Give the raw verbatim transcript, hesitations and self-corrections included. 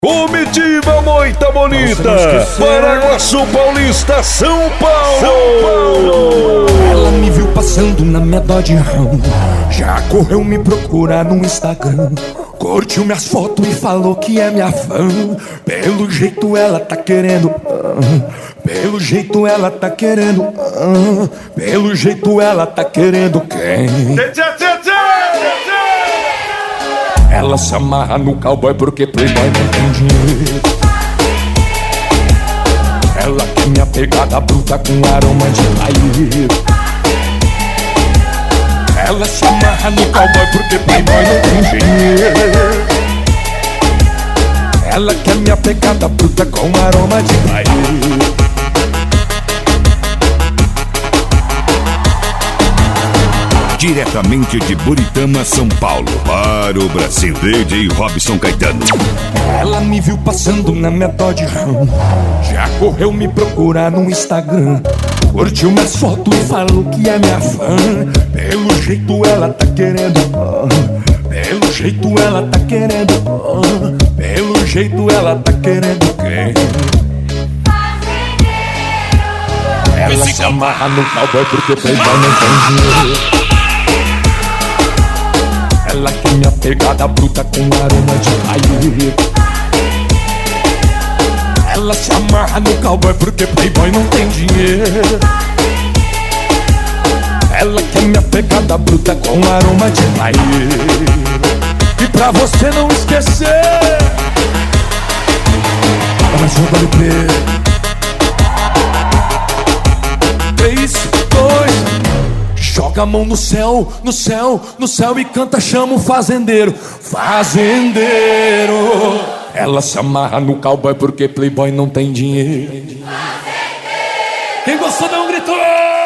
Comitiva Moita Bonita, Paraguaçu Paulista, São Paulo. São Paulo. Ela me viu passando na minha Dodge Ram, já correu me procurar no Instagram, curtiu minhas fotos e falou que é minha fã. Pelo jeito ela tá querendo, ah, pelo jeito ela tá querendo, ah, pelo jeito ela tá querendo quem? Ela se amarra no cowboy porque playboy não tem dinheiro. Ela quer minha pegada bruta com aroma de paieiro. Ela se amarra no cowboy porque playboy não tem dinheiro. Ela quer minha pegada bruta com aroma de paieiro. Diretamente de Buritama, São Paulo, para o Brasil, D J Robson Caetano. Ela me viu passando na minha Dodge Ram, já correu me procurar no Instagram, curtiu minhas fotos e falou que é minha fã. Pelo jeito ela tá querendo, ah, pelo jeito ela tá querendo, ah, pelo jeito ela tá querendo quem? Ela se amarra no cowboy porque playboy não tem dinheiro. Ela quer minha pegada bruta com aroma de paieiro. Ela se amarra no cowboy porque playboy não tem dinheiro. Ela quer minha pegada bruta com aroma de paieiro. E pra você não esquecer, ela joga no play. Três, dois, joga a mão no céu, no céu, no céu e canta, chama o fazendeiro. Fazendeiro. Ela se amarra no cowboy porque playboy não tem dinheiro. Fazendeiro. Quem gostou dá um grito.